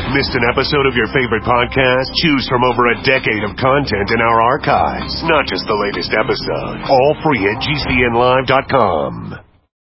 Missed an episode of your favorite podcast? Choose from over a decade of content in our archives, not just the latest episode. All free at GCNlive.com.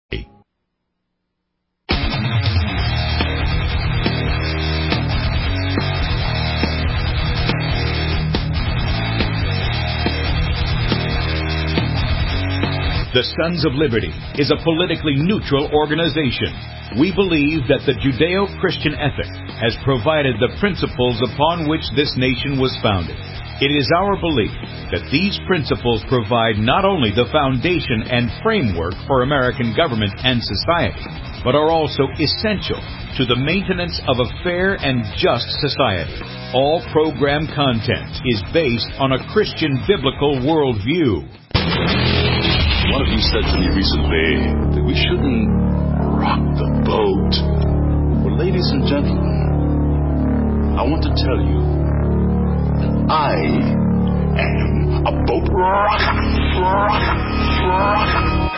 The Sons of Liberty is a politically neutral organization. We believe that the Judeo-Christian ethic has provided the principles upon which this nation was founded. It is our belief that these principles provide not only the foundation and framework for American government and society, but are also essential to the maintenance of a fair and just society. All program content is based on a Christian biblical worldview. One of you said to me recently that we shouldn't rock the boat. Well, ladies and gentlemen, I want to tell you that I am a boat rocker.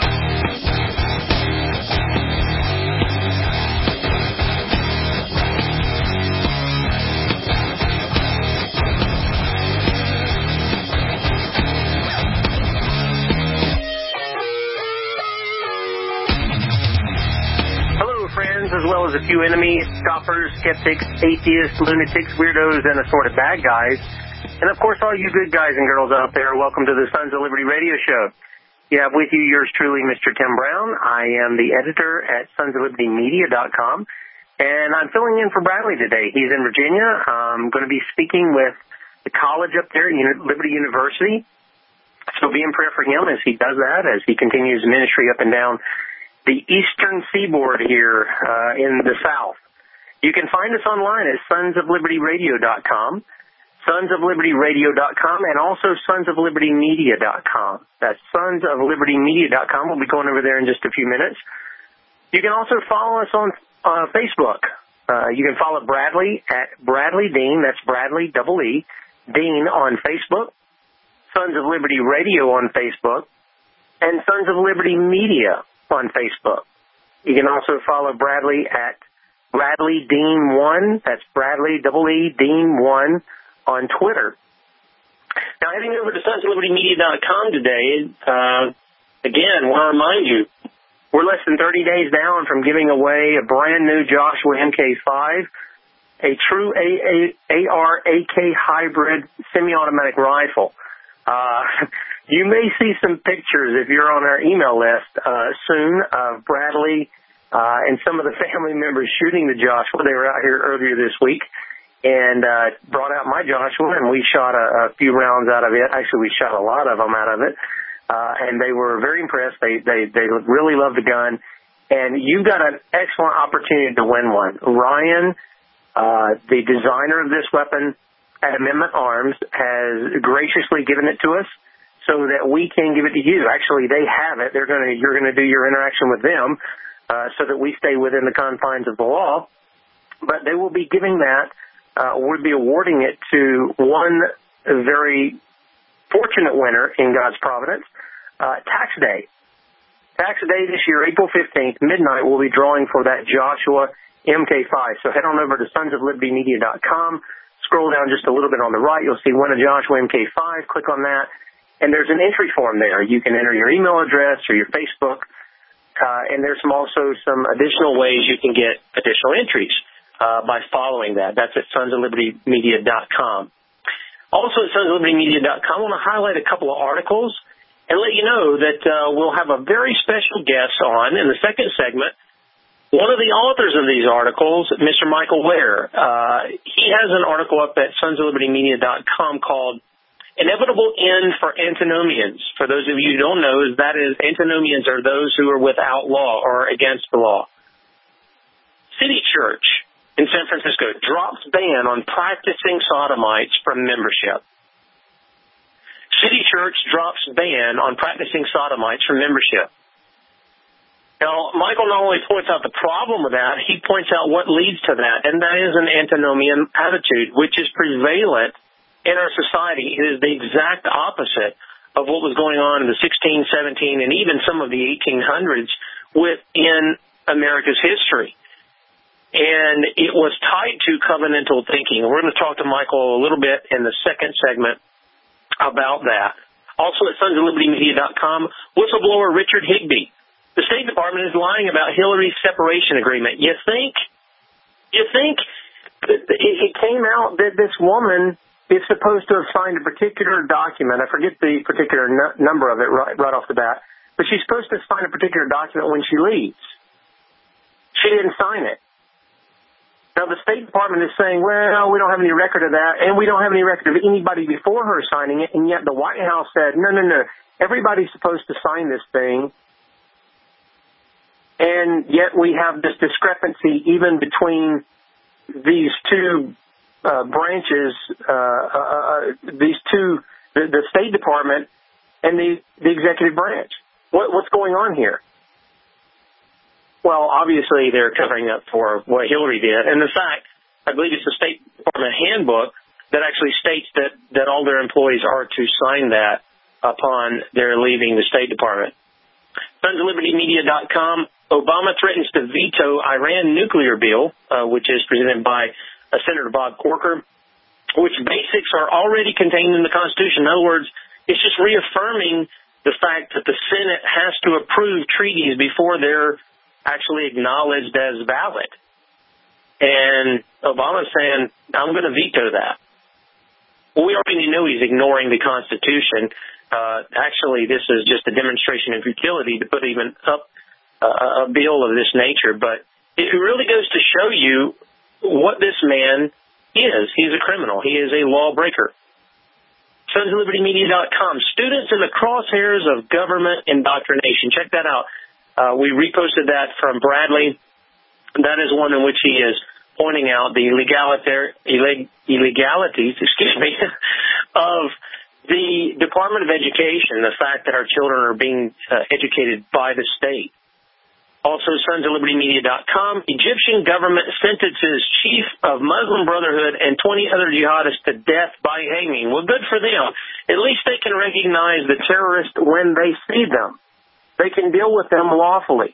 As well as a few enemies, scoffers, skeptics, atheists, lunatics, weirdos, and assorted bad guys. And of course, all you good guys and girls out there, welcome to the Sons of Liberty radio show. You have with you yours truly, Mr. Tim Brown. I am the editor at sonsoflibertymedia.com, and I'm filling in for Bradley today. He's in Virginia. I'm going to be speaking with the college up there at Liberty University. So be in prayer for him as he does that, as he continues ministry up and down the eastern seaboard here in the South. You can find us online at sonsoflibertyradio.com, sonsoflibertyradio.com, and also sonsoflibertymedia.com. That's sonsoflibertymedia.com. We'll be going over there in just a few minutes. You can also follow us on Facebook. You can follow Bradley at Bradley Dean. That's Bradley, double E, Dean on Facebook, Sons of Liberty Radio on Facebook, and Sons of Liberty Media on Facebook. You can also follow Bradley at Bradley Dean 1. That's Bradley, double E, Dean 1 on Twitter. Now, heading over to sonsoflibertymedia.com today, again, want to remind you, we're less than 30 days down from giving away a brand new Joshua MK5, a true AR-AK hybrid semi-automatic rifle. You may see some pictures if you're on our email list soon of Bradley and some of the family members shooting the Joshua. They were out here earlier this week and brought out my Joshua, and we shot a few rounds out of it. Actually, we shot a lot of them out of it, and they were very impressed. They really loved the gun, and you've got an excellent opportunity to win one. Ryan, the designer of this weapon at Amendment Arms, has graciously given it to us, so that we can give it to you. Actually, they have it. You're going to do your interaction with them so that we stay within the confines of the law. But they will be giving that, we'll be awarding it to one very fortunate winner in God's providence, Tax Day. Tax Day this year, April 15th, midnight, we'll be drawing for that Joshua MK5. So head on over to sonsoflibertymedia.com. Scroll down just a little bit on the right. You'll see win a Joshua MK5. Click on that. And there's an entry form there. You can enter your email address or your Facebook, and there's also some additional ways you can get additional entries by following that. That's at sonsoflibertymedia.com. Also at sonsoflibertymedia.com, I want to highlight a couple of articles and let you know that we'll have a very special guest on in the second segment. One of the authors of these articles, Mr. Michael Ware, he has an article up at sonsoflibertymedia.com called Inevitable End for Antinomians. For those of you who don't know, that is, antinomians are those who are without law or against the law. City Church in San Francisco drops ban on practicing sodomites from membership. City Church drops ban on practicing sodomites from membership. Now, Michael not only points out the problem with that, he points out what leads to that, and that is an antinomian attitude, which is prevalent in our society. It is the exact opposite of what was going on in the 16, 17, and even some of the 1800s within America's history. and it was tied to covenantal thinking. We're going to talk to Michael a little bit in the second segment about that. Also at sonsoflibertymedia.com, whistleblower Richard Higbee. The State Department is lying about Hillary's separation agreement. You think it came out that this woman is supposed to have signed a particular document. I forget the particular number of it right off the bat, but she's supposed to sign a particular document when she leaves. She didn't sign it. Now, the State Department is saying, well, we don't have any record of that, and we don't have any record of anybody before her signing it, and yet the White House said, no, everybody's supposed to sign this thing, and yet we have this discrepancy even between these two branches, the State Department and the executive branch. What's going on here? Well, obviously they're covering up for what Hillary did. And in fact, I believe it's the State Department handbook that actually states that all their employees are to sign that upon their leaving the State Department. SonsOfLibertyMedia.com, Obama threatens to veto Iran nuclear bill, which is presented by Senator Bob Corker, which basics are already contained in the Constitution. In other words, it's just reaffirming the fact that the Senate has to approve treaties before they're actually acknowledged as valid. And Obama's saying, I'm going to veto that. Well, we already know he's ignoring the Constitution. Actually, this is just a demonstration of futility to put even up a bill of this nature. But it really goes to show you what this man is. He's a criminal. He is a lawbreaker. SonsOfLibertyMedia.com. Students in the crosshairs of government indoctrination. Check that out. We reposted that from Bradley. That is one in which he is pointing out the illegalities, of the Department of Education, the fact that our children are being educated by the state. Also, SonsOfLibertyMedia.com. Egyptian government sentences chief of Muslim Brotherhood and 20 other jihadists to death by hanging. Well, good for them. At least they can recognize the terrorists when they see them. They can deal with them lawfully.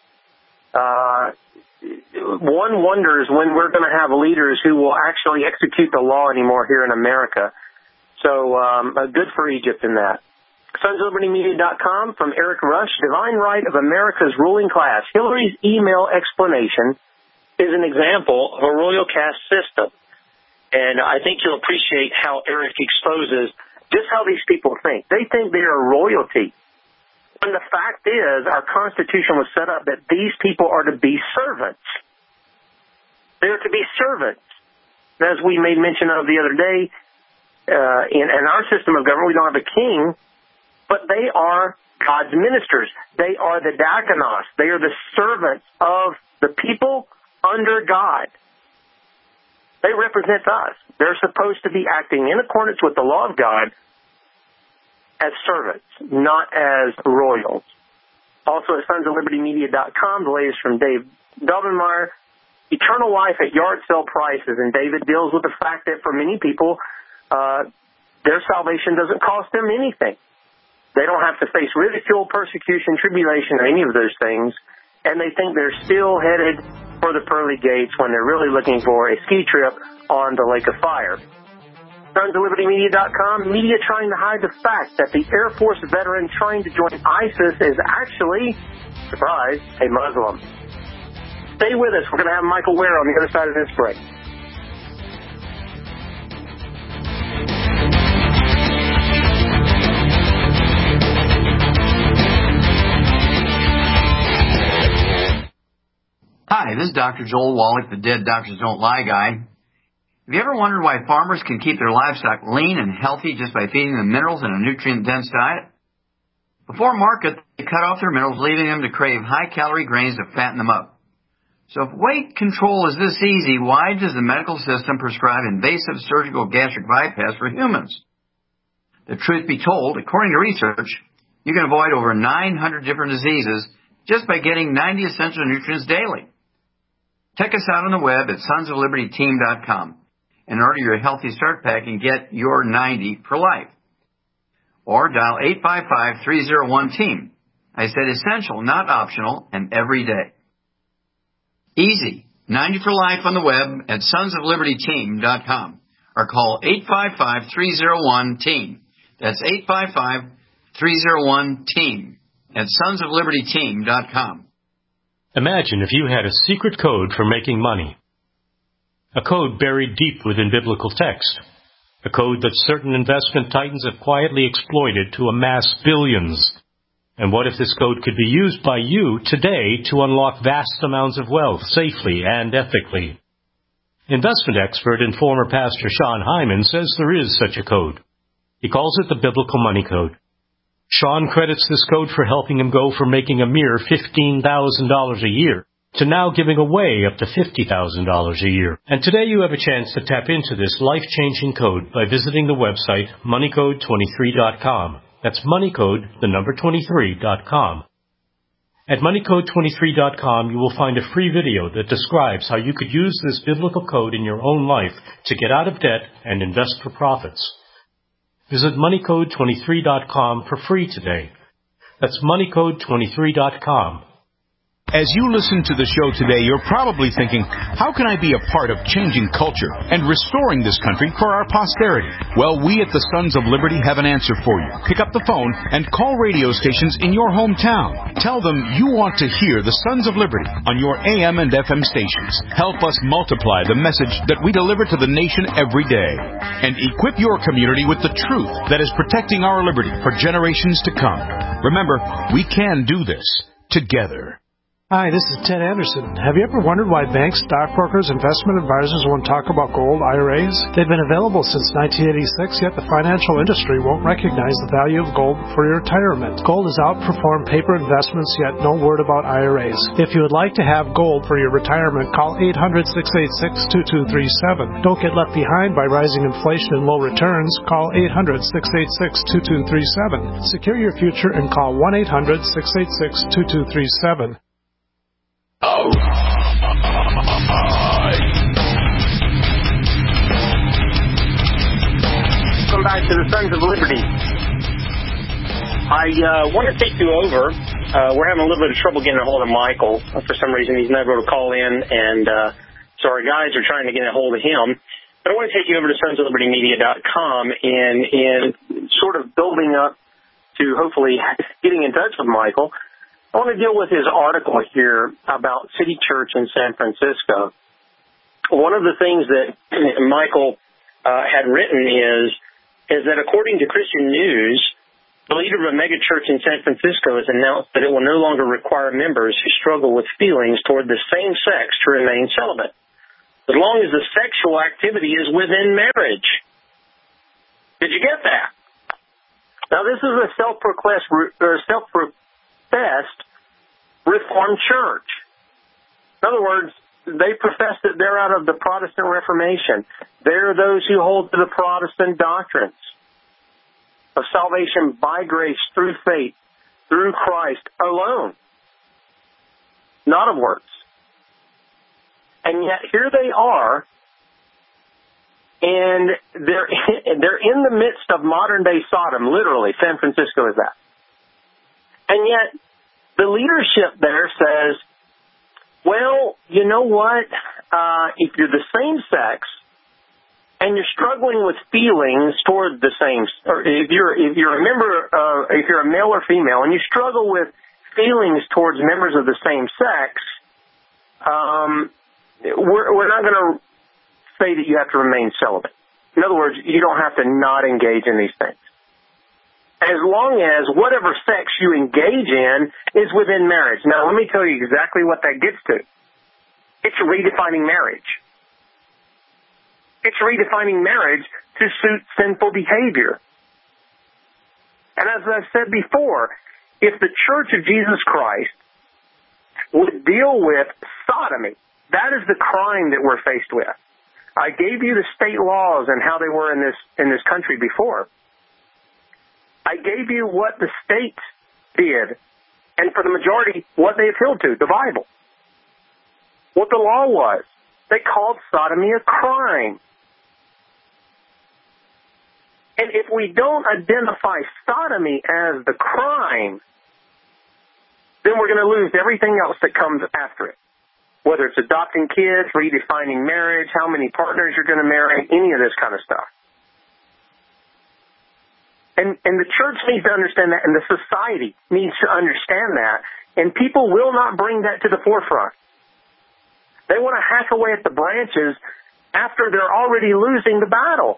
One wonders when we're going to have leaders who will actually execute the law anymore here in America. So good for Egypt in that. SonsOfLibertyMedia.com from Eric Rush, Divine Right of America's Ruling Class. Hillary's email explanation is an example of a royal caste system. And I think you'll appreciate how Eric exposes just how these people think. They think they are royalty. And the fact is, our Constitution was set up that these people are to be servants. They are to be servants. As we made mention of the other day, in our system of government, we don't have a king, but they are God's ministers. They are the diakonos. They are the servants of the people under God. They represent us. They're supposed to be acting in accordance with the law of God as servants, not as royals. Also at SonsOfLibertyMedia.com, the latest from Dave Daubenmire, eternal life at yard sale prices. And David deals with the fact that for many people, their salvation doesn't cost them anything. They don't have to face ridicule, persecution, tribulation, or any of those things. And they think they're still headed for the pearly gates when they're really looking for a ski trip on the Lake of Fire. SonsOfLibertyMedia.com, media trying to hide the fact that the Air Force veteran trying to join ISIS is actually, surprise, a Muslim. Stay with us. We're going to have Michael Ware on the other side of this break. Hi, this is Dr. Joel Wallach, the Dead Doctors Don't Lie guy. Have you ever wondered why farmers can keep their livestock lean and healthy just by feeding them minerals in a nutrient-dense diet? Before market, they cut off their minerals, leaving them to crave high-calorie grains to fatten them up. So if weight control is this easy, why does the medical system prescribe invasive surgical gastric bypass for humans? The truth be told, according to research, you can avoid over 900 different diseases just by getting 90 essential nutrients daily. Check us out on the web at sonsoflibertyteam.com. And order your Healthy Start Pack and get your 90 for life. Or dial 855-301-TEAM. I said essential, not optional, and every day. Easy. 90 for life on the web at sonsoflibertyteam.com or call 855-301-TEAM. That's 855-301-TEAM at sonsoflibertyteam.com. Imagine if you had a secret code for making money. A code buried deep within biblical text. A code that certain investment titans have quietly exploited to amass billions. And what if this code could be used by you today to unlock vast amounts of wealth safely and ethically? Investment expert and former pastor Sean Hyman says there is such a code. He calls it the Biblical Money Code. Sean credits this code for helping him go from making a mere $15,000 a year to now giving away up to $50,000 a year. And today you have a chance to tap into this life-changing code by visiting the website moneycode23.com. That's moneycode23.com. At moneycode23.com, you will find a free video that describes how you could use this biblical code in your own life to get out of debt and invest for profits. Visit moneycode23.com for free today. That's moneycode23.com. As you listen to the show today, you're probably thinking, how can I be a part of changing culture and restoring this country for our posterity? Well, we at the Sons of Liberty have an answer for you. Pick up the phone and call radio stations in your hometown. Tell them you want to hear the Sons of Liberty on your AM and FM stations. Help us multiply the message that we deliver to the nation every day. And equip your community with the truth that is protecting our liberty for generations to come. Remember, we can do this together. Hi, this is Ted Anderson. Have you ever wondered why banks, stockbrokers, investment advisors won't talk about gold IRAs? They've been available since 1986, yet the financial industry won't recognize the value of gold for your retirement. Gold has outperformed paper investments, yet no word about IRAs. If you would like to have gold for your retirement, call 800-686-2237. Don't get left behind by rising inflation and low returns. Call 800-686-2237. Secure your future and call 1-800-686-2237. Welcome back to the Sons of Liberty. I want to take you over. We're having a little bit of trouble getting a hold of Michael. For some reason, he's never able to call in, and so our guys are trying to get a hold of him. But I want to take you over to sonsoflibertymedia.com, and in sort of building up to hopefully getting in touch with Michael, I want to deal with his article here about City Church in San Francisco. One of the things that Michael had written is that according to Christian News, the leader of a mega church in San Francisco has announced that it will no longer require members who struggle with feelings toward the same sex to remain celibate, as long as the sexual activity is within marriage. Did you get that? Now, this is a self-professed Reformed church. In other words, they profess that they're out of the Protestant Reformation. They're those who hold to the Protestant doctrines of salvation by grace through faith, through Christ alone, not of works. And yet here they are, and they're in the midst of modern-day Sodom, literally. San Francisco is that. And yet, the leadership there says, well, you know what? If you're the same sex and you're struggling with feelings toward the same, or if you're a member, if you're a male or female and you struggle with feelings towards members of the same sex, we're not going to say that you have to remain celibate. In other words, you don't have to not engage in these things, as long as whatever sex you engage in is within marriage. Now, let me tell you exactly what that gets to. It's redefining marriage. It's redefining marriage to suit sinful behavior. And as I've said before, if the Church of Jesus Christ would deal with sodomy, that is the crime that we're faced with. I gave you the state laws and how they were in this country before. I gave you what the states did, and for the majority, what they appealed to, the Bible. What the law was. They called sodomy a crime. And if we don't identify sodomy as the crime, then we're going to lose everything else that comes after it. whether it's adopting kids, redefining marriage, how many partners you're going to marry, any of this kind of stuff. And the church needs to understand that, and the society needs to understand that, and people will not bring that to the forefront. They want to hack away at the branches after they're already losing the battle.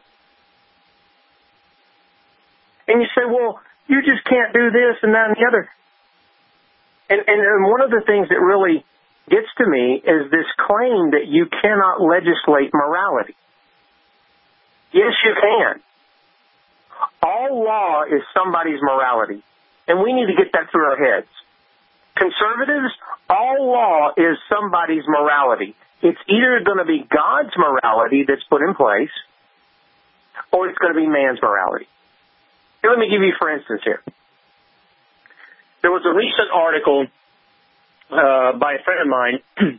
And you say, well, you just can't do this and that and the other. And one of the things that really gets to me is this claim that you cannot legislate morality. Yes, you can. All law is somebody's morality, and we need to get that through our heads. Conservatives, all law is somebody's morality. It's either going to be God's morality that's put in place, or it's going to be man's morality. Here, let me give you, for instance, here. There was a recent article by a friend of mine,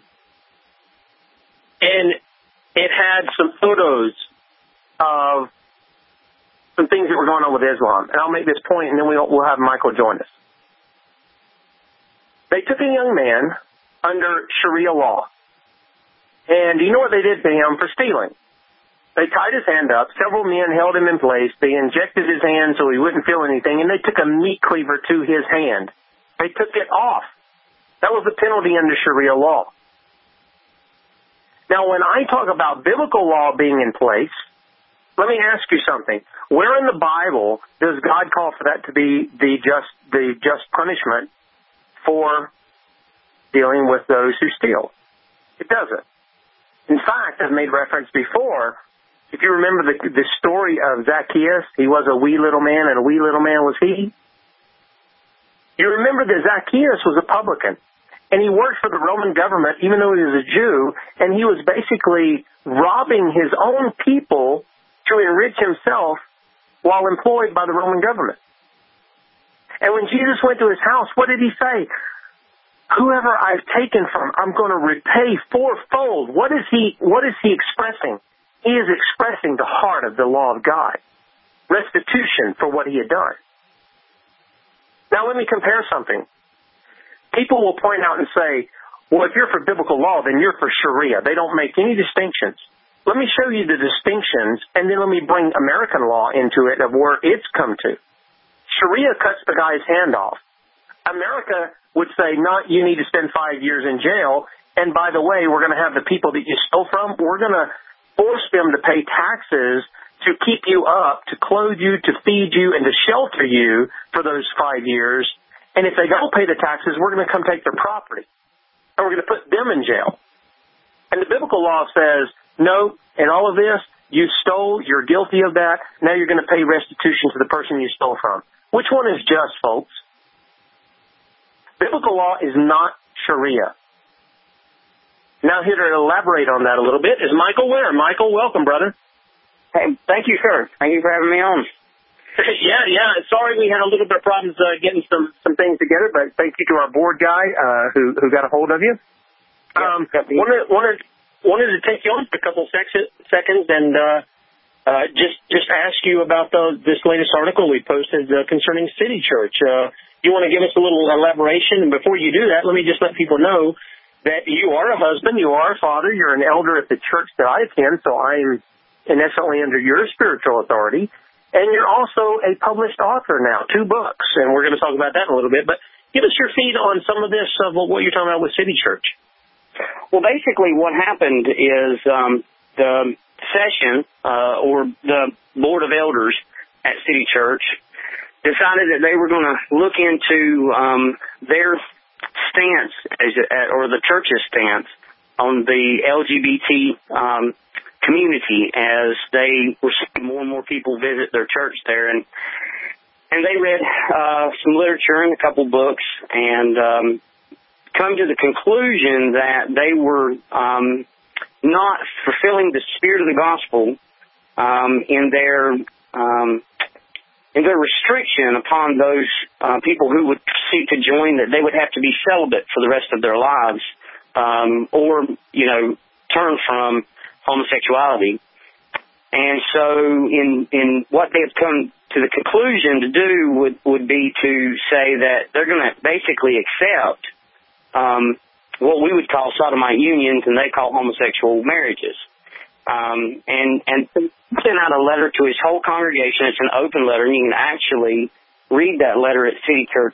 and it had some photos of some things that were going on with Islam. And I'll make this point, and then we'll have Michael join us. They took a young man under Sharia law. And do you know what they did to him for stealing? They tied his hand up. Several men held him in place. They injected his hand so he wouldn't feel anything, and they took a meat cleaver to his hand. They took it off. That was the penalty under Sharia law. Now, when I talk about biblical law being in place, let me ask you something. Where in the Bible does God call for that to be the just punishment for dealing with those who steal? It doesn't. In fact, I've made reference before, if you remember the story of Zacchaeus, he was a wee little man, and a wee little man was he. You remember that Zacchaeus was a publican, and he worked for the Roman government, even though he was a Jew, and he was basically robbing his own people to enrich himself while employed by the Roman government. And when Jesus went to his house, what did he say? Whoever I've taken from, I'm going to repay fourfold. What is he expressing? He is expressing the heart of the law of God. Restitution for what he had done. Now let me compare something. People will point out and say, well, if you're for biblical law, then you're for Sharia. They don't make any distinctions. Let me show you the distinctions, and then let me bring American law into it of where it's come to. Sharia cuts the guy's hand off. America would say, not you need to spend 5 years in jail, and by the way, we're going to have the people that you stole from, we're going to force them to pay taxes to keep you up, to clothe you, to feed you, and to shelter you for those 5 years. And if they don't pay the taxes, we're going to come take their property, and we're going to put them in jail. And the biblical law says, no, in all of this, you stole, you're guilty of that, now you're going to pay restitution to the person you stole from. Which one is just, folks? Biblical law is not Sharia. Now, here to elaborate on that a little bit is Michael Ware. Michael, welcome, brother. Hey, thank you, sir. Thank you for having me on. Yeah. Sorry we had a little bit of problems getting some things together, but thank you to our board guy who got a hold of you. Wanted to take you on for a couple seconds and just ask you about this latest article we posted concerning City Church. You want to give us a little elaboration? And before you do that, let me just let people know that you are a husband, you are a father, you're an elder at the church that I attend, so I'm innocently under your spiritual authority. And you're also a published author now, 2 books, and we're going to talk about that in a little bit. But give us your feed on some of this, what you're talking about with City Church. Well, basically what happened is the session or the Board of Elders at City Church decided that they were going to look into their stance, or the church's stance, on the LGBT community as they were seeing more and more people visit their church there. And they read some literature and a couple books and come to the conclusion that they were not fulfilling the spirit of the gospel in their restriction upon those people who would seek to join, that they would have to be celibate for the rest of their lives, or turn from homosexuality. And so in what they have come to the conclusion to do would be to say that they're going to basically accept what we would call sodomite unions, and they call homosexual marriages. And sent out a letter to his whole congregation. It's an open letter, and you can actually read that letter at City Church.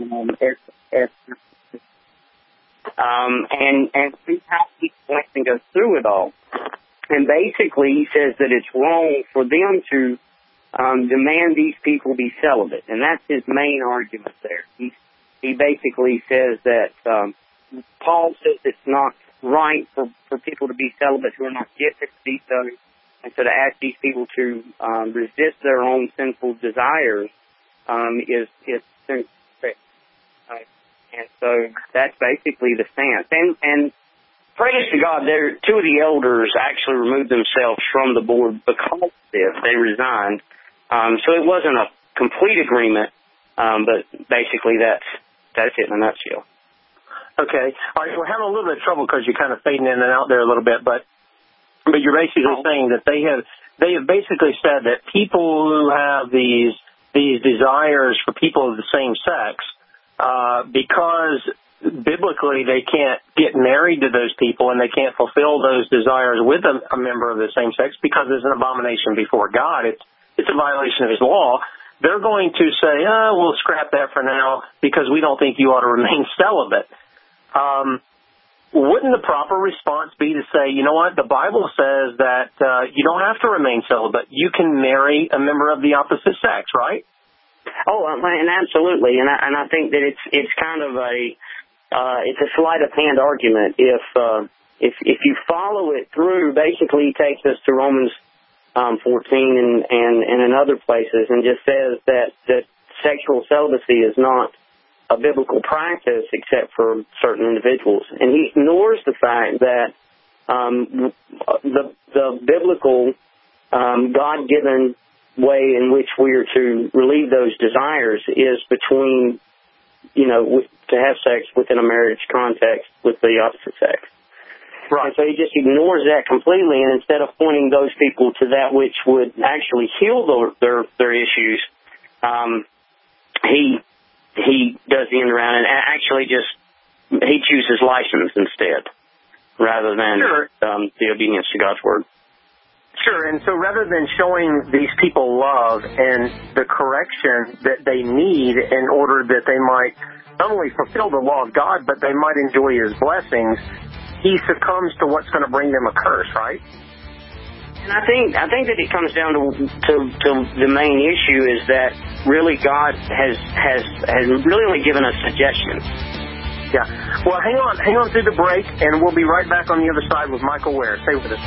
And see how he went and goes through it all. And basically, he says that it's wrong for them to demand these people be celibate, and that's his main argument there. He basically says that Paul says it's not right for people to be celibate who are not gifted to be so, and so to ask these people to resist their own sinful desires is sinful. And so that's basically the stance. And praise to God, two of the elders actually removed themselves from the board because of this. They resigned. So it wasn't a complete agreement, but basically that's it in a nutshell. Okay. All right, we're having a little bit of trouble because you're kind of fading in and out there a little bit, but you're basically saying that they have basically said that people who have these desires for people of the same sex, because biblically they can't get married to those people and they can't fulfill those desires with a member of the same sex because it's an abomination before God. It's a violation of his law. They're going to say, we'll scrap that for now because we don't think you ought to remain celibate. Wouldn't the proper response be to say, you know what, the Bible says that you don't have to remain celibate. You can marry a member of the opposite sex, right? Oh, and absolutely. And I think that it's kind of it's a sleight of hand argument. If you follow it through, basically it takes us to Romans 14 and in other places, and just says that sexual celibacy is not a biblical practice except for certain individuals. And he ignores the fact that the biblical God-given way in which we are to relieve those desires is between, to have sex within a marriage context with the opposite sex. Right. And so he just ignores that completely, and instead of pointing those people to that which would actually heal their issues, he does the end around and actually he chooses license instead rather than the obedience to God's word. Sure, and so rather than showing these people love and the correction that they need in order that they might not only fulfill the law of God, but they might enjoy his blessings, he succumbs to what's going to bring them a curse, right? And I think that it comes down to the main issue is that really God has really only given us suggestions. Yeah. Well, hang on through the break, and we'll be right back on the other side with Michael Ware. Stay with us.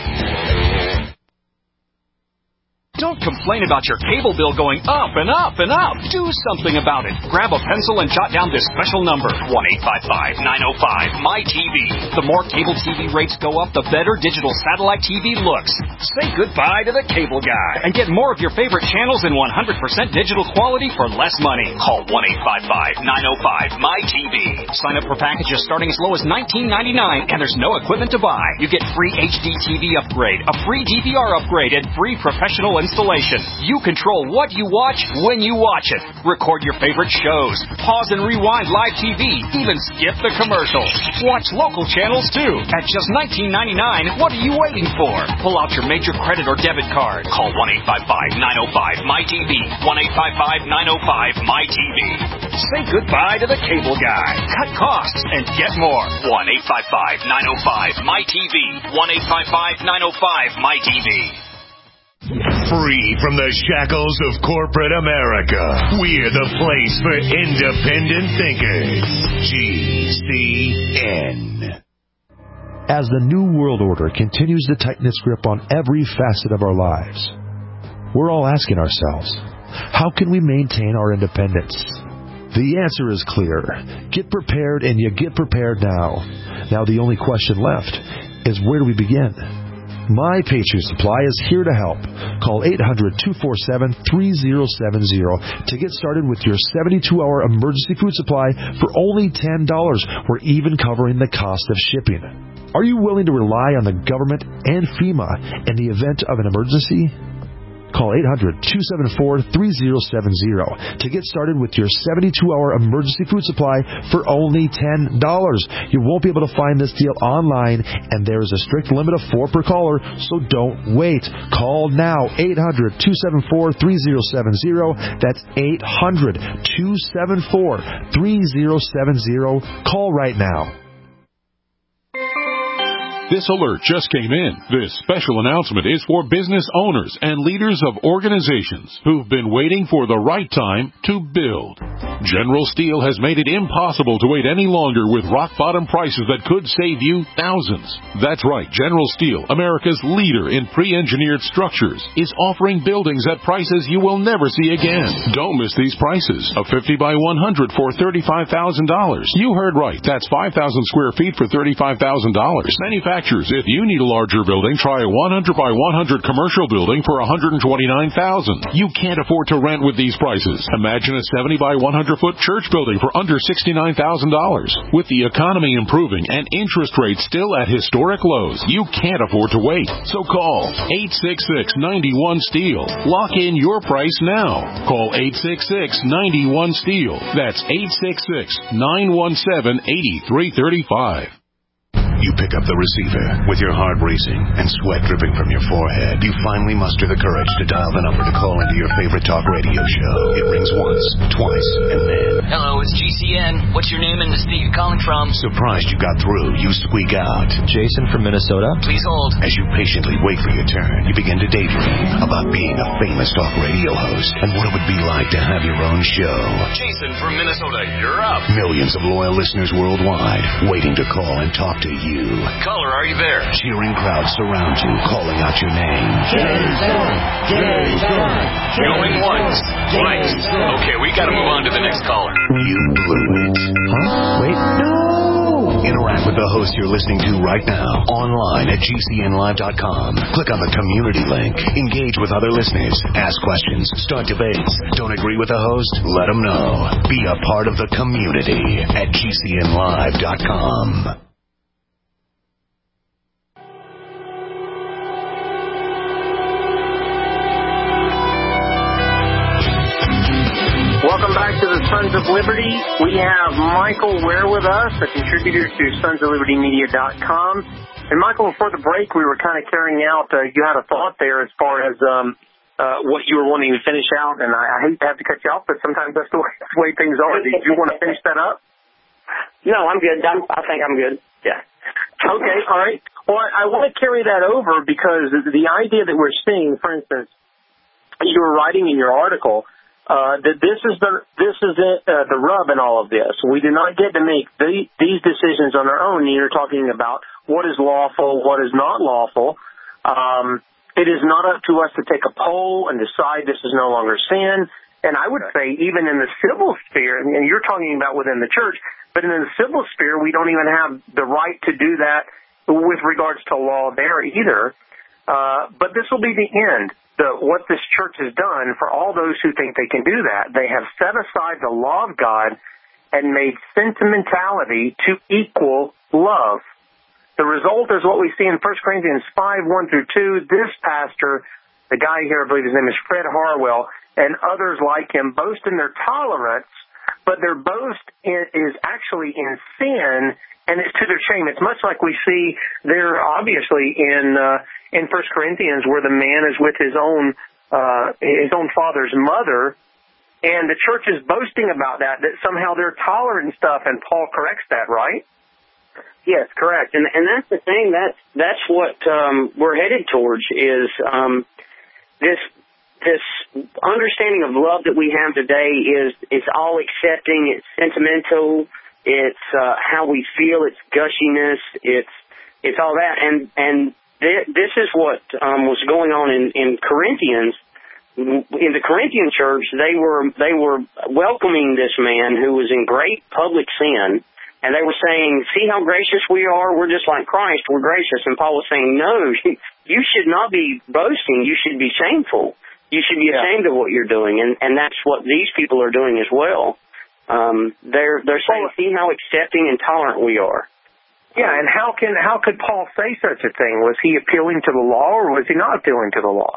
Don't complain about your cable bill going up and up and up. Do something about it. Grab a pencil and jot down this special number, 1-855-905-MY-TV. The more cable TV rates go up, the better digital satellite TV looks. Say goodbye to the cable guy and get more of your favorite channels in 100% digital quality for less money. Call 1-855-905-MY-TV. Sign up for packages starting as low as $19.99, and there's no equipment to buy. You get free HD TV upgrade, a free DVR upgrade, and free professional installation. You control what you watch when you watch it. Record your favorite shows. Pause and rewind live TV. Even skip the commercials. Watch local channels too. At just $19.99, what are you waiting for? Pull out your major credit or debit card. Call 1-855-905-MY-TV. 1-855-905-MY-TV. Say goodbye to the cable guy. Cut costs and get more. 1-855-905-MY-TV. 1-855-905-MY-TV. Free from the shackles of corporate America, we're the place for independent thinkers. GCN. As the New World Order continues to tighten its grip on every facet of our lives, we're all asking ourselves, how can we maintain our independence? The answer is clear. Get prepared, and you get prepared now. Now the only question left is, where do we begin? My Patriot Supply is here to help. Call 800-247-3070 to get started with your 72-hour emergency food supply for only $10. We're even covering the cost of shipping. Are you willing to rely on the government and FEMA in the event of an emergency? Call 800-274-3070 to get started with your 72-hour emergency food supply for only $10. You won't be able to find this deal online, and there is a strict limit of 4 per caller, so don't wait. Call now, 800-274-3070. That's 800-274-3070. Call right now. This alert just came in. This special announcement is for business owners and leaders of organizations who've been waiting for the right time to build. General Steel has made it impossible to wait any longer with rock-bottom prices that could save you thousands. That's right. General Steel, America's leader in pre-engineered structures, is offering buildings at prices you will never see again. Don't miss these prices. A 50 by 100 for $35,000. You heard right. That's 5,000 square feet for $35,000. Manufacturers, if you need a larger building, try a 100 by 100 commercial building for $129,000. You can't afford to rent with these prices. Imagine a 70 by 100 foot church building for under $69,000. With the economy improving and interest rates still at historic lows, you can't afford to wait. So call 866-91-STEEL. Lock in your price now. Call 866-91-STEEL. That's 866-917-8335. You pick up the receiver with your heart racing and sweat dripping from your forehead. You finally muster the courage to dial the number to call into your favorite talk radio show. It rings once, twice, and then... Hello, it's GCN. What's your name and the state you're calling from? Surprised you got through, you squeak out. Jason from Minnesota. Please hold. As you patiently wait for your turn, you begin to daydream about being a famous talk radio host and what it would be like to have your own show. Jason from Minnesota, you're up. Millions of loyal listeners worldwide waiting to call and talk to you. Caller, are you there? Cheering crowds surround you, calling out your name. Jason! Jason! Going once, twice. Okay, we gotta move on to the next caller. You blew it. Huh? Wait. No! Interact with the host you're listening to right now, online at GCNlive.com. Click on the community link. Engage with other listeners. Ask questions. Start debates. Don't agree with the host? Let them know. Be a part of the community at GCNlive.com. Welcome back to the Sons of Liberty. We have Michael Ware with us, a contributor to sonsoflibertymedia.com. And Michael, before the break, we were kind of carrying out, you had a thought there as far as what you were wanting to finish out. And I hate to have to cut you off, but sometimes that's the way things are. Did you want to finish that up? No, I'm good. I think I'm good. Yeah. Okay, all right. Well, I want to carry that over because the idea that we're seeing, for instance, you were writing in your article, that this is the rub in all of this. We do not get to make these decisions on our own. You're talking about what is lawful, what is not lawful. It is not up to us to take a poll and decide this is no longer sin. And I would say even in the civil sphere, and you're talking about within the church, but in the civil sphere, we don't even have the right to do that with regards to law there either. But this will be the end. What this church has done for all those who think they can do that, they have set aside the law of God and made sentimentality to equal love. The result is what we see in 1 Corinthians 5:1-2. This pastor, the guy here, I believe his name is Fred Harwell, and others like him boast in their tolerance, but their boast is actually in sin, and it's to their shame. It's much like we see there, obviously, in 1 Corinthians, where the man is with his own father's mother, and the church is boasting about that somehow they're tolerant and stuff, and Paul corrects that, right? Yes, correct. And that's the thing. That's what we're headed towards is this understanding of love that we have today is all accepting. It's sentimental. It's how we feel. It's gushiness. It's all that. And this is what was going on in Corinthians. In the Corinthian church, they were welcoming this man who was in great public sin, and they were saying, "See how gracious we are? We're just like Christ. We're gracious." And Paul was saying, "No, you should not be boasting. You should be shameful. You should be ashamed of what you're doing." And that's what these people are doing as well. They're saying, "See how accepting and tolerant we are." Yeah, and how could Paul say such a thing? Was he appealing to the law, or was he not appealing to the law?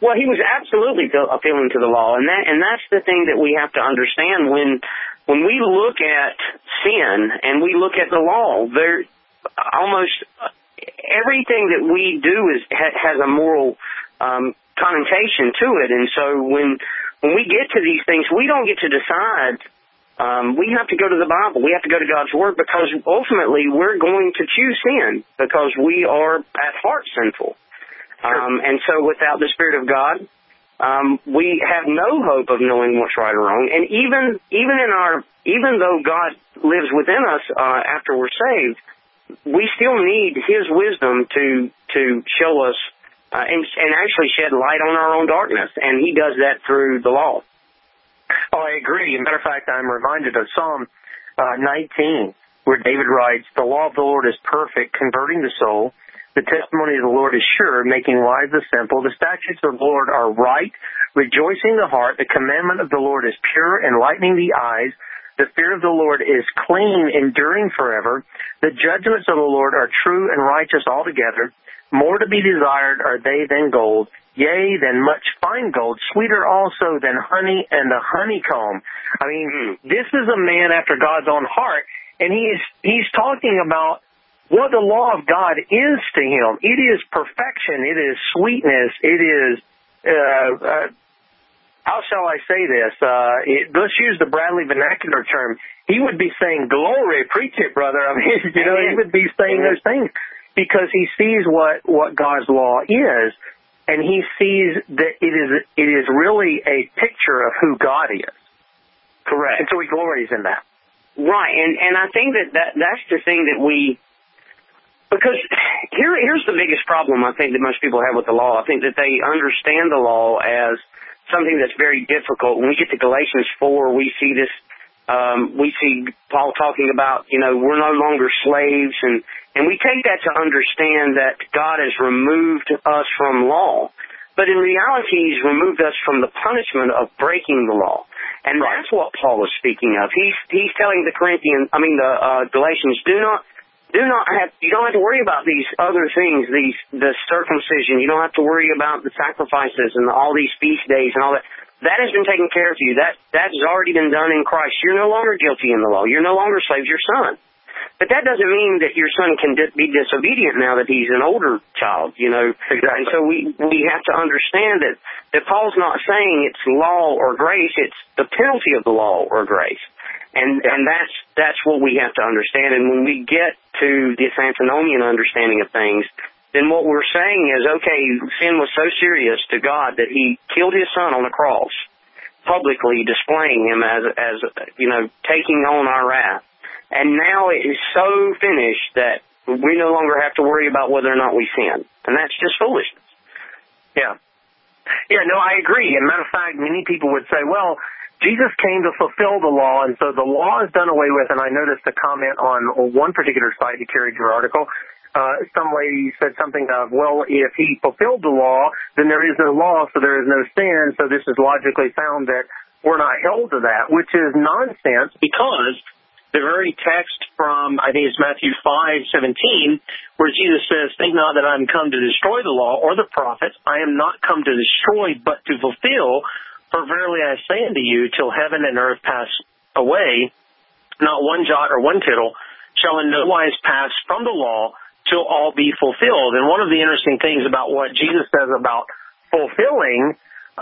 Well, he was absolutely appealing to the law, and that's the thing that we have to understand when we look at sin and we look at the law. There, almost everything that we do has a moral connotation to it, and so when we get to these things, we don't get to decide. We have to go to the Bible. We have to go to God's Word, because ultimately we're going to choose sin because we are at heart sinful. And so without the Spirit of God, we have no hope of knowing what's right or wrong. And even though God lives within us after we're saved, we still need His wisdom to show us and actually shed light on our own darkness. And He does that through the law. Oh, I agree. As a matter of fact, I'm reminded of Psalm 19, where David writes, "The law of the Lord is perfect, converting the soul. The testimony of the Lord is sure, making wise the simple. The statutes of the Lord are right, rejoicing the heart. The commandment of the Lord is pure, enlightening the eyes. The fear of the Lord is clean, enduring forever. The judgments of the Lord are true and righteous altogether. More to be desired are they than gold, yea, than much fine gold, sweeter also than honey and the honeycomb." I mean, this is a man after God's own heart, and he's talking about what the law of God is to him. It is perfection. It is sweetness. It is, how shall I say this? Let's use the Bradley vernacular term. He would be saying, "Glory, preach it, brother." I mean, he would be saying those things because he sees what God's law is, and he sees that it is really a picture of who God is. Correct. And so he glories in that. Right, and I think that's the thing that because here's the biggest problem I think that most people have with the law. I think that they understand the law as something that's very difficult. When we get to Galatians 4, we see this, we see Paul talking about, we're no longer slaves, and we take that to understand that God has removed us from law. But in reality, He's removed us from the punishment of breaking the law. And that's what Paul is speaking of. He's telling the Galatians, you don't have to worry about these other things, the circumcision. You don't have to worry about the sacrifices and all these feast days and all that. That has been taken care of for you. That has already been done in Christ. You're no longer guilty in the law. You're no longer slaves. You're son. But that doesn't mean that your son can be disobedient now that he's an older child, Exactly. And so we have to understand that Paul's not saying it's law or grace. It's the penalty of the law or grace. And that's what we have to understand. And when we get to this antinomian understanding of things, then what we're saying is, okay, sin was so serious to God that He killed His Son on the cross, publicly displaying Him as taking on our wrath. And now it is so finished that we no longer have to worry about whether or not we sin. And that's just foolishness. Yeah. Yeah, no, I agree. As a matter of fact, many people would say, well, Jesus came to fulfill the law, and so the law is done away with. And I noticed a comment on one particular site that carried your article. Some lady said something of, well, if He fulfilled the law, then there is no law, so there is no sin. So this is logically found that we're not held to that, which is nonsense, because the very text from, I think it's Matthew 5:17, where Jesus says, "Think not that I am come to destroy the law or the prophets. I am not come to destroy, but to fulfill. For verily I say unto you, till heaven and earth pass away, not one jot or one tittle shall in no wise pass from the law till all be fulfilled." And one of the interesting things about what Jesus says about fulfilling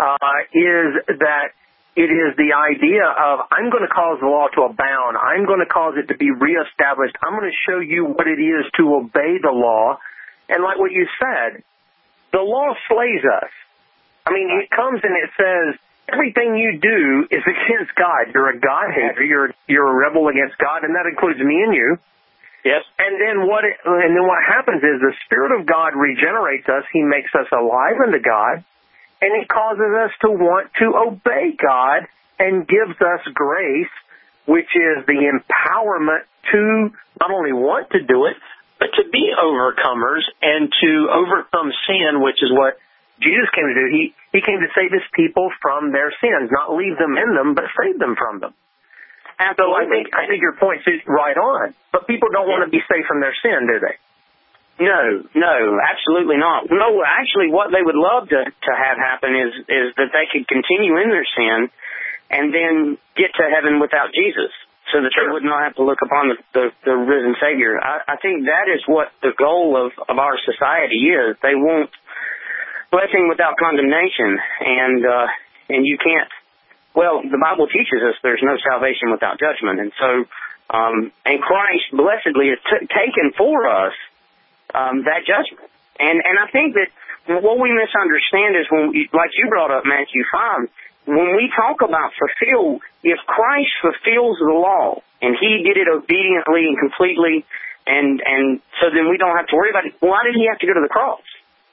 is that it is the idea of, I'm going to cause the law to abound. I'm going to cause it to be reestablished. I'm going to show you what it is to obey the law. And like what you said, the law slays us. I mean, it comes and it says, everything you do is against God. You're a God hater. You're a rebel against God, and that includes me and you. Yes. And then what happens is the Spirit of God regenerates us. He makes us alive unto God, and He causes us to want to obey God and gives us grace, which is the empowerment to not only want to do it, but to be overcomers and to overcome sin, which is what Jesus came to do. He came to save His people from their sins, not leave them in them, but save them from them. So I think your point is right on. But people don't want to be saved from their sin, do they? No, absolutely not. No, actually, what they would love to have happen is that they could continue in their sin and then get to heaven without Jesus, so that they would not have to look upon the risen Savior. I think that is what the goal of our society is. They want blessing without condemnation, and you can't. Well, the Bible teaches us there's no salvation without judgment, and so and Christ blessedly has taken for us that judgment. And I think that what we misunderstand is like you brought up Matthew 5, when we talk about fulfill, if Christ fulfills the law and He did it obediently and completely, and so then we don't have to worry about it. Why did He have to go to the cross?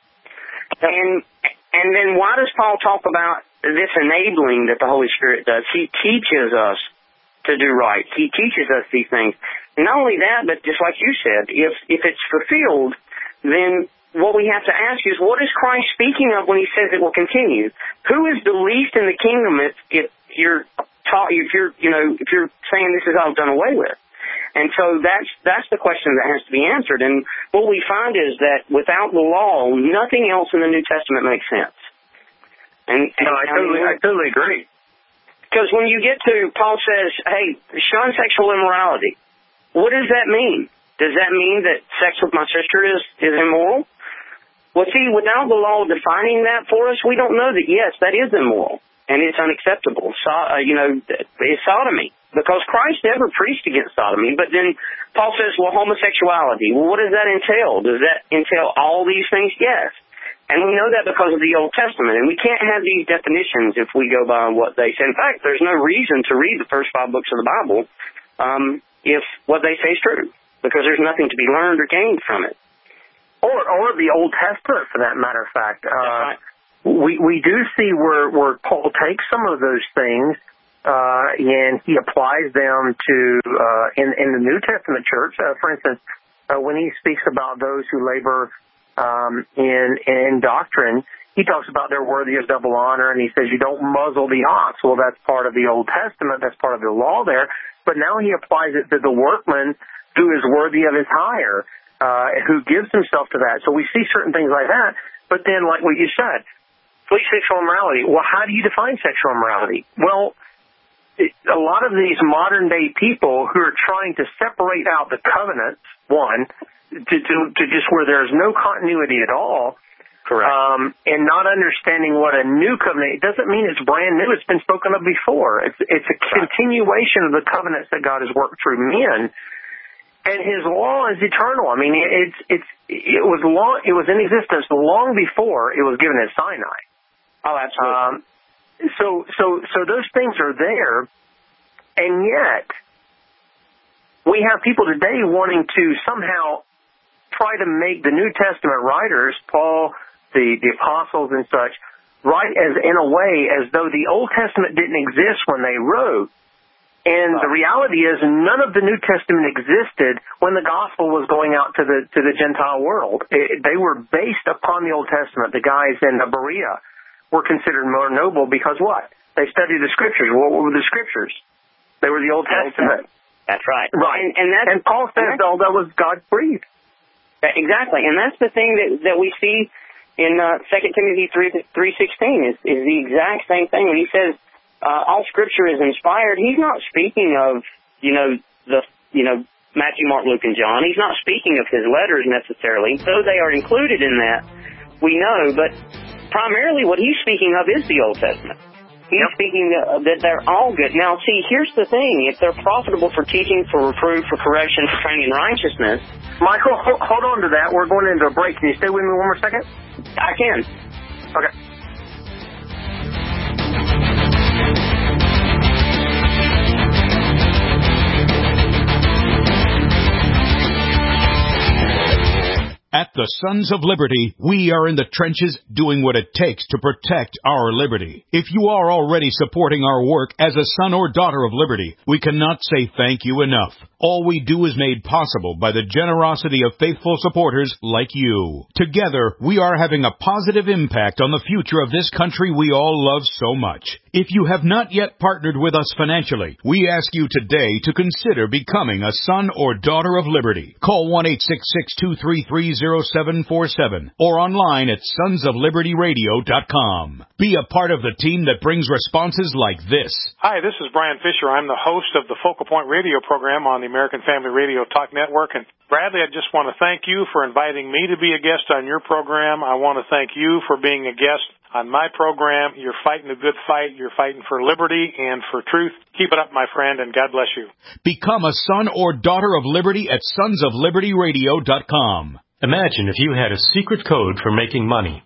And then why does Paul talk about this enabling that the Holy Spirit does? He teaches us to do right. He teaches us these things. And not only that, but just like you said, if it's fulfilled, then what we have to ask is, what is Christ speaking of when He says it will continue? Who is the least in the kingdom if you're saying this is all done away with? And so that's the question that has to be answered. And what we find is that without the law, nothing else in the New Testament makes sense. I totally agree. Because when you get to, Paul says, hey, shun sexual immorality. What does that mean? Does that mean that sex with my sister is immoral? Well, see, without the law defining that for us, we don't know that, yes, that is immoral. And it's unacceptable. It's sodomy. Because Christ never preached against sodomy. But then Paul says, well, homosexuality. Well, what does that entail? Does that entail all these things? Yes. And we know that because of the Old Testament. And we can't have these definitions if we go by what they say. In fact, there's no reason to read the first 5 books of the Bible if what they say is true, because there's nothing to be learned or gained from it. Or the Old Testament, for that matter of fact. Right. We do see where Paul takes some of those things and he applies them to in the New Testament church. For instance, when he speaks about those who labor in doctrine, he talks about they're worthy of double honor, and he says you don't muzzle the ox. Well, that's part of the Old Testament. That's part of the law there. But now he applies it to the workman who is worthy of his hire, who gives himself to that. So we see certain things like that. But then, like what you said, flee sexual immorality. Well, how do you define sexual immorality? Well, a lot of these modern-day people who are trying to separate out the covenants, to just where there's no continuity at all, correct, and not understanding what a new covenant, it doesn't mean it's brand new. It's been spoken of before. It's a continuation of the covenants that God has worked through men, and His law is eternal. I mean, it was in existence long before it was given at Sinai. Oh, absolutely. So those things are there, and yet we have people today wanting to somehow try to make the New Testament writers, Paul, the apostles and such, write in a way as though the Old Testament didn't exist when they wrote. And the reality is none of the New Testament existed when the gospel was going out to the Gentile world. They were based upon the Old Testament. The guys in Berea were considered more noble because what? They studied the Scriptures. What were the Scriptures? They were the Old Testament. That's right. Right. And Paul says all that was God-breathed. Exactly. And that's the thing that we see in 2 Timothy 3:16 is the exact same thing. When he says all Scripture is inspired, he's not speaking of, Matthew, Mark, Luke, and John. He's not speaking of his letters necessarily. Though they are included in that, we know. But primarily what he's speaking of is the Old Testament. He's speaking that they're all good. Now, see, here's the thing. If they're profitable for teaching, for reproof, for correction, for training in righteousness... Michael, hold on to that. We're going into a break. Can you stay with me one more second? I can. Okay. At the Sons of Liberty, we are in the trenches doing what it takes to protect our liberty. If you are already supporting our work as a son or daughter of liberty, we cannot say thank you enough. All we do is made possible by the generosity of faithful supporters like you. Together, we are having a positive impact on the future of this country we all love so much. If you have not yet partnered with us financially, we ask you today to consider becoming a son or daughter of liberty. Call 1-866-233-0747 or online at sonsoflibertyradio.com. Be a part of the team that brings responses like this. Hi, this is Brian Fisher. I'm the host of the Focal Point radio program on the American Family Radio Talk Network. And Bradley, I just want to thank you for inviting me to be a guest on your program. I want to thank you for being a guest on my program. You're fighting a good fight. You're fighting for liberty and for truth. Keep it up, my friend, and God bless you. Become a son or daughter of liberty at sonsoflibertyradio.com. Imagine if you had a secret code for making money.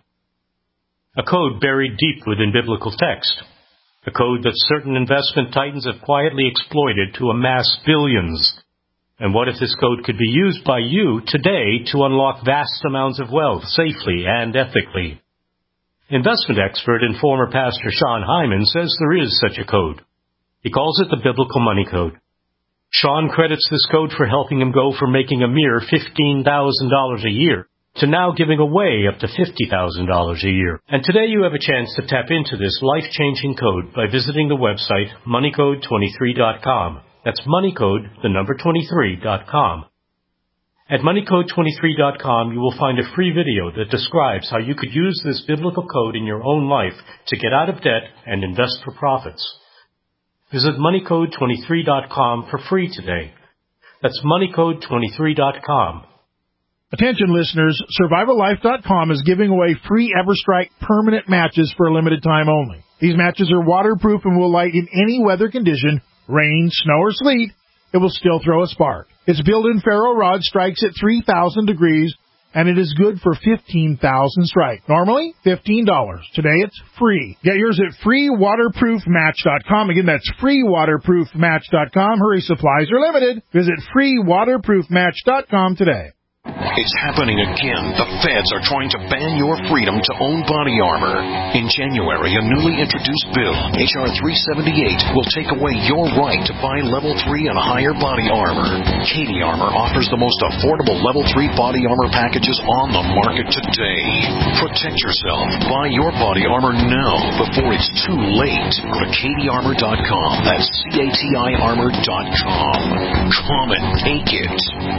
A code buried deep within biblical text. A code that certain investment titans have quietly exploited to amass billions. And what if this code could be used by you today to unlock vast amounts of wealth safely and ethically? Investment expert and former pastor Sean Hyman says there is such a code. He calls it the Biblical Money Code. Sean credits this code for helping him go from making a mere $15,000 a year to now giving away up to $50,000 a year. And today you have a chance to tap into this life-changing code by visiting the website moneycode23.com. That's moneycode, the number 23.com. At moneycode23.com, you will find a free video that describes how you could use this biblical code in your own life to get out of debt and invest for profits. Visit moneycode23.com for free today. That's moneycode23.com. Attention listeners, SurvivalLife.com is giving away free EverStrike permanent matches for a limited time only. These matches are waterproof and will light in any weather condition, rain, snow, or sleet. It will still throw a spark. Its built-in ferro rod strikes at 3,000 degrees, and it is good for 15,000 strikes. Normally, $15. Today, it's free. Get yours at freewaterproofmatch.com. Again, that's freewaterproofmatch.com. Hurry, supplies are limited. Visit freewaterproofmatch.com today. It's happening again. The feds are trying to ban your freedom to own body armor. In January, a newly introduced bill, H.R. 378, will take away your right to buy Level 3 and higher body armor. Katie Armor offers the most affordable Level 3 body armor packages on the market today. Protect yourself. Buy your body armor now before it's too late. Go to katiearmor.com. That's CATI armor.com. Come and take it.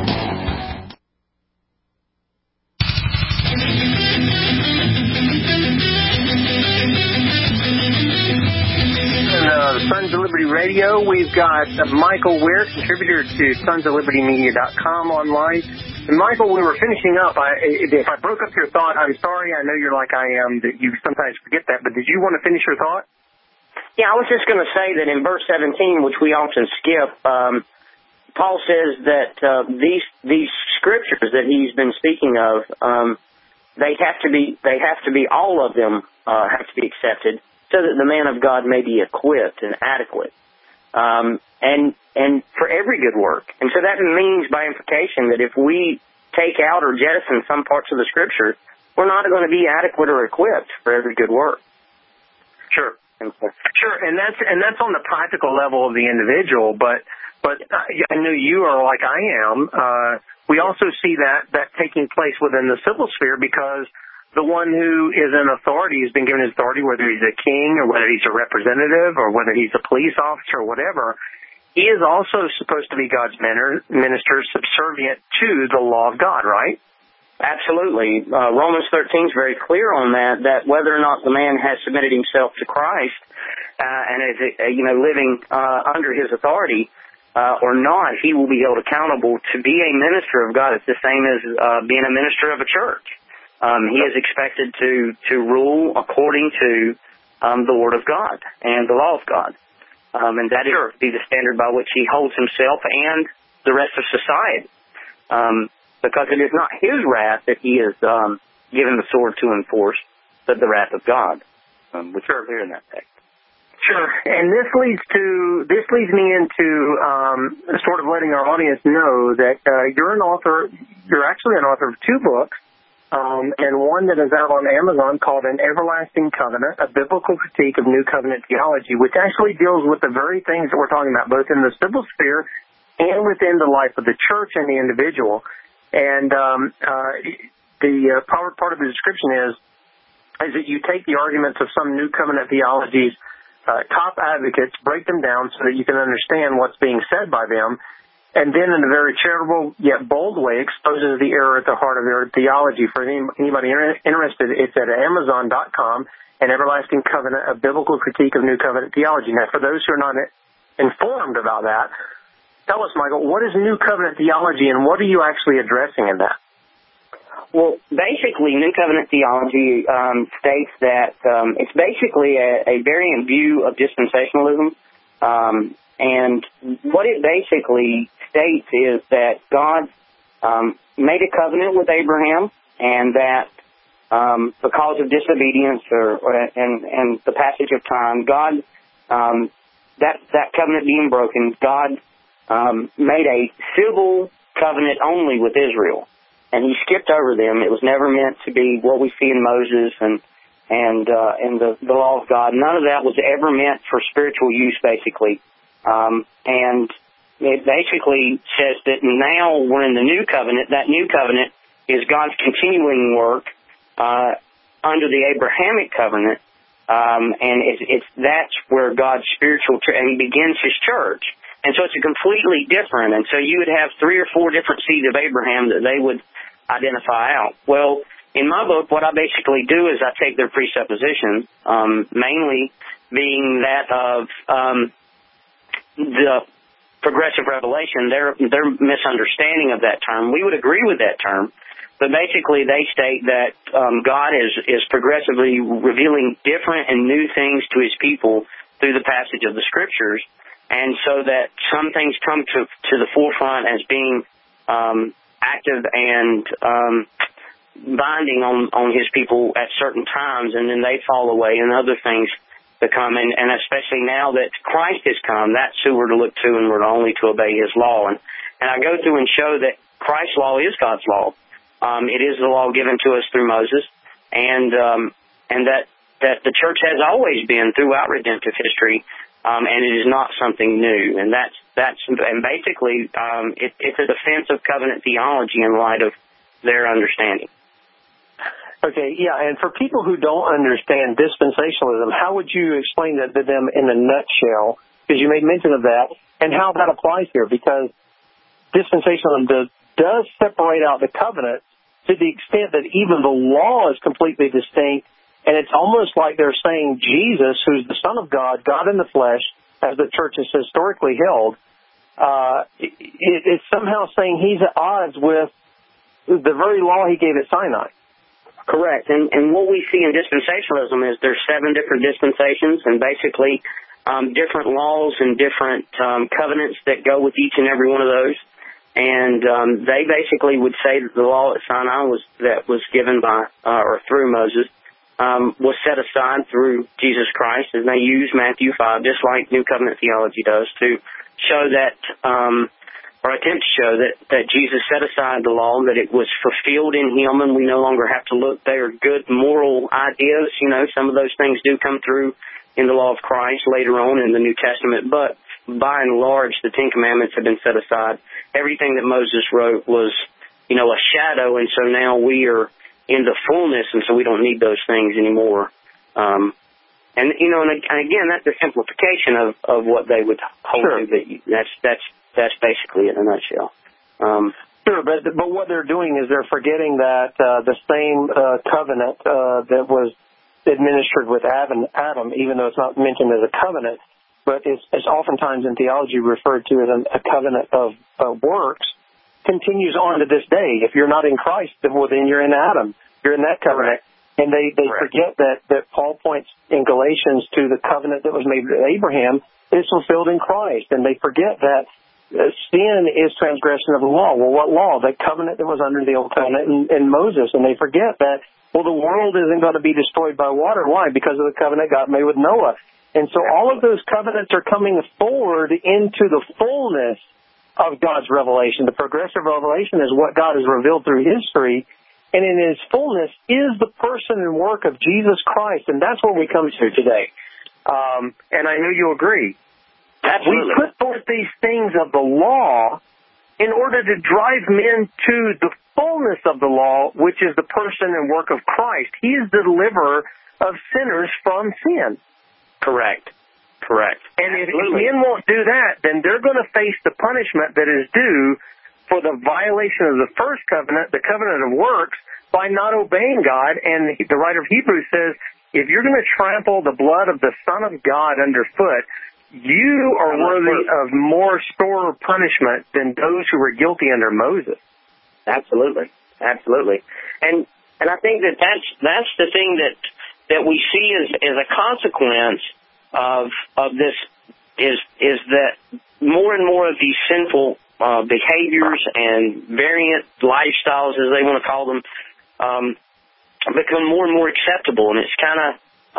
Sons of Liberty Radio. We've got Michael Weir, contributor to sonsoflibertymedia.com online. And Michael, we were finishing up. If I broke up your thought, I'm sorry. I know you're like I am, that you sometimes forget that. But did you want to finish your thought? Yeah, I was just going to say that in verse 17, which we often skip, Paul says that these scriptures that he's been speaking of, they have to be all of them have to be accepted, so that the man of God may be equipped and adequate, and for every good work. And so that means, by implication, that if we take out or jettison some parts of the Scripture, we're not going to be adequate or equipped for every good work. Sure, and that's on the practical level of the individual. But I know you are like I am. We also see that taking place within the civil sphere, because the one who is in authority has been given authority, whether he's a king or whether he's a representative or whether he's a police officer or whatever. He is also supposed to be God's minister, subservient to the law of God, right? Absolutely. Romans 13 is very clear on that whether or not the man has submitted himself to Christ and is living under his authority or not, he will be held accountable. To be a minister of God, it's the same as being a minister of a church. He is expected to rule according to the Word of God and the law of God. And that is to be the standard by which he holds himself and the rest of society. Because it is not his wrath that he is given the sword to enforce, but the wrath of God, which are clear in that text. Sure, and this leads me into sort of letting our audience know that you're actually an author of 2 books. And one that is out on Amazon called An Everlasting Covenant, a biblical critique of New Covenant theology, which actually deals with the very things that we're talking about, both in the civil sphere and within the life of the church and the individual. And the part of the description is that you take the arguments of some new covenant theologies, top advocates, break them down so that you can understand what's being said by them, and then in a very charitable yet bold way exposes the error at the heart of their theology. For anybody interested, it's at Amazon.com, An Everlasting Covenant, a biblical critique of New Covenant theology. Now, for those who are not informed about that, tell us, Michael, what is New Covenant theology, and what are you actually addressing in that? Well, basically, New Covenant theology states that it's basically a variant view of dispensationalism. And what it basically states is that God made a covenant with Abraham, and that because of disobedience and the passage of time, God, that covenant being broken, God made a civil covenant only with Israel. And he skipped over them. It was never meant to be what we see in Moses and the law of God. None of that was ever meant for spiritual use, basically. And it basically says that now we're in the new covenant. That new covenant is God's continuing work under the Abrahamic covenant, and that's where God's spiritual and he begins his church. And so it's a completely different. And so you would have 3 or 4 different seeds of Abraham that they would identify out. Well, in my book, what I basically do is I take their presuppositions, mainly being that of the progressive revelation, their misunderstanding of that term. We would agree with that term, but basically they state that God is progressively revealing different and new things to his people through the passage of the Scriptures, and so that some things come to the forefront as being active and binding on his people at certain times, and then they fall away, and other things become, and especially now that Christ has come, that's who we're to look to, and we're only to obey his law. And I go through and show that Christ's law is God's law. It is the law given to us through Moses, and that the church has always been throughout redemptive history, and it is not something new. And basically it's a defense of covenant theology in light of their understanding. Okay, yeah, and for people who don't understand dispensationalism, how would you explain that to them in a nutshell? Because you made mention of that, and how that applies here, because dispensationalism does separate out the covenant to the extent that even the law is completely distinct, and it's almost like they're saying Jesus, who's the Son of God, God in the flesh, as the church has historically held, it's somehow saying he's at odds with the very law he gave at Sinai. Correct. And what we see in dispensationalism is there's 7 different dispensations, and basically different laws and different covenants that go with each and every one of those. And they basically would say that the law at Sinai that was given by or through Moses was set aside through Jesus Christ, and they use Matthew 5, just like New Covenant theology does, to show that or attempt to show that Jesus set aside the law, that it was fulfilled in him, and we no longer have to look. They are good moral ideas. You know, some of those things do come through in the law of Christ later on in the New Testament, but by and large, the 10 Commandments have been set aside. Everything that Moses wrote was, a shadow, and so now we are in the fullness, and so we don't need those things anymore. And again, that's a simplification of what they would hold to, but that's basically it in a nutshell. Sure, but what they're doing is they're forgetting that the same covenant that was administered with Adam, even though it's not mentioned as a covenant, but it's oftentimes in theology referred to as a covenant of works, continues on to this day. If you're not in Christ, then you're in Adam. You're in that covenant. Correct. And they forget that Paul points in Galatians to the covenant that was made with Abraham is fulfilled in Christ. And they forget that sin is transgression of the law. Well, what law? The covenant that was under the old covenant in Moses. And they forget that, the world isn't going to be destroyed by water. Why? Because of the covenant God made with Noah. And so all of those covenants are coming forward into the fullness of God's revelation. The progressive revelation is what God has revealed through history. And in his fullness is the person and work of Jesus Christ. And that's where we come to today. And I know you agree. Absolutely. We put forth these things of the law in order to drive men to the fullness of the law, which is the person and work of Christ. He is the deliverer of sinners from sin. Correct. And if men won't do that, then they're going to face the punishment that is due for the violation of the first covenant, the covenant of works, by not obeying God. And the writer of Hebrews says, if you're going to trample the blood of the Son of God underfoot, you are worthy of more store punishment than those who were guilty under Moses. Absolutely. And I think that's the thing that we see as a consequence of this is that more and more of these sinful behaviors and variant lifestyles, as they want to call them, become more and more acceptable. And it's kind of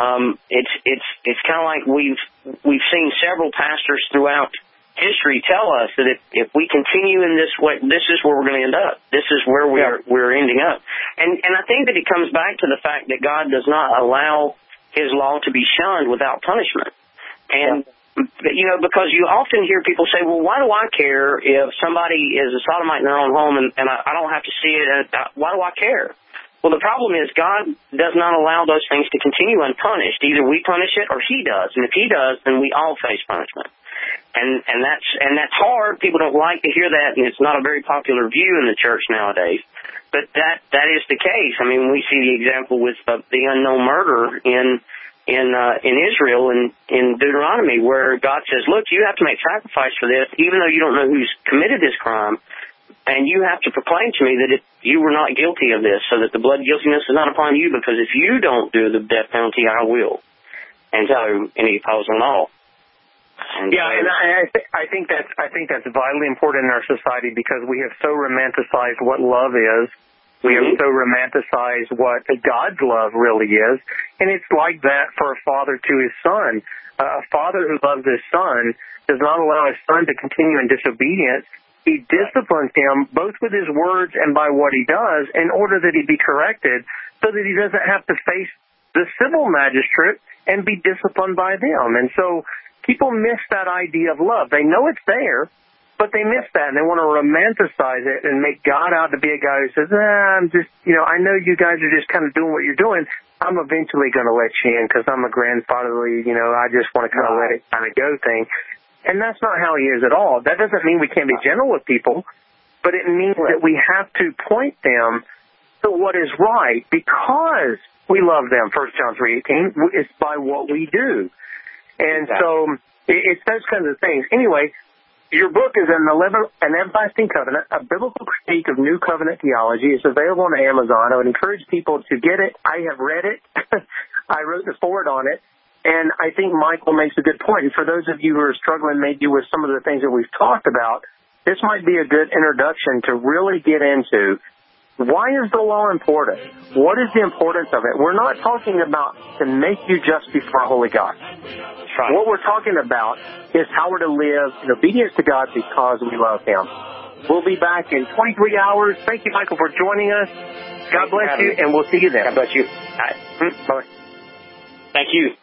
it's kind of like we've seen several pastors throughout history tell us that if we continue in this way, this is where we're going to end up. This is where we're ending up. And I think that it comes back to the fact that God does not allow His law to be shunned without punishment. And, because you often hear people say, well, why do I care if somebody is a sodomite in their own home and I don't have to see it? Why do I care? Well, the problem is God does not allow those things to continue unpunished. Either we punish it or He does. And if He does, then we all face punishment. And that's hard. People don't like to hear that, and it's not a very popular view in the church nowadays. But that is the case. I mean, we see the example with the unknown murder in Israel in Deuteronomy, where God says, look, you have to make sacrifice for this, even though you don't know who's committed this crime, and you have to proclaim to me that you were not guilty of this, so that the blood guiltiness is not upon you, because if you don't do the death penalty, I will. And He calls them all. And I think that's vitally important in our society, because we have so romanticized what love is. We have so romanticized what God's love really is. And it's like that for a father to his son. A father who loves his son does not allow his son to continue in disobedience. He disciplines him both with his words and by what he does in order that he be corrected, so that he doesn't have to face the civil magistrate and be disciplined by them. And so people miss that idea of love. They know it's there, but they miss that, and they want to romanticize it and make God out to be a guy who says, I'm just, I know you guys are just kind of doing what you're doing. I'm eventually going to let you in because I'm a grandfatherly, I just want to kind of let it kind of go thing. And that's not how He is at all. That doesn't mean we can't be gentle with people, but it means that we have to point them to what is right because we love them. 1 John 3:18, it's by what we do. And so it's those kinds of things. Anyway, your book is An Everlasting Covenant, a biblical critique of New Covenant theology. It's available on Amazon. I would encourage people to get it. I have read it. I wrote the foreword on it. And I think Michael makes a good point. And for those of you who are struggling maybe with some of the things that we've talked about, this might be a good introduction to really get into why is the law important? What is the importance of it? We're not talking about to make you just before a holy God. What we're talking about is how we're to live in obedience to God because we love Him. We'll be back in 23 hours. Thank you, Michael, for joining us. God bless you, and we'll see you then. God bless you. Bye. Thank you.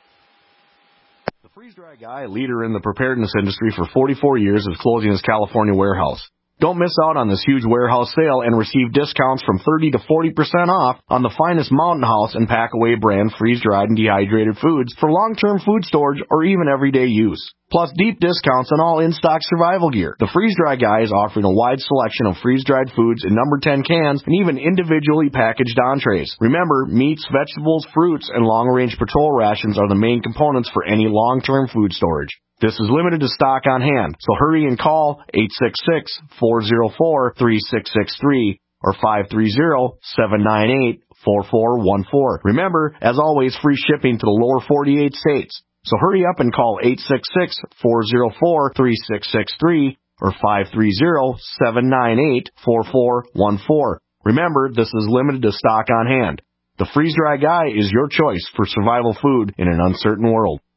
The Freeze-Dry Guy, leader in the preparedness industry for 44 years, is closing his California warehouse. Don't miss out on this huge warehouse sale and receive discounts from 30 to 40% off on the finest Mountain House and Packaway brand freeze-dried and dehydrated foods for long-term food storage or even everyday use. Plus deep discounts on all in-stock survival gear. The Freeze-Dry Guy is offering a wide selection of freeze-dried foods in number 10 cans and even individually packaged entrees. Remember, meats, vegetables, fruits, and long-range patrol rations are the main components for any long-term food storage. This is limited to stock on hand, so hurry and call 866-404-3663 or 530-798-4414. Remember, as always, free shipping to the lower 48 states. So hurry up and call 866-404-3663 or 530-798-4414. Remember, this is limited to stock on hand. The Freeze-Dry Guy is your choice for survival food in an uncertain world.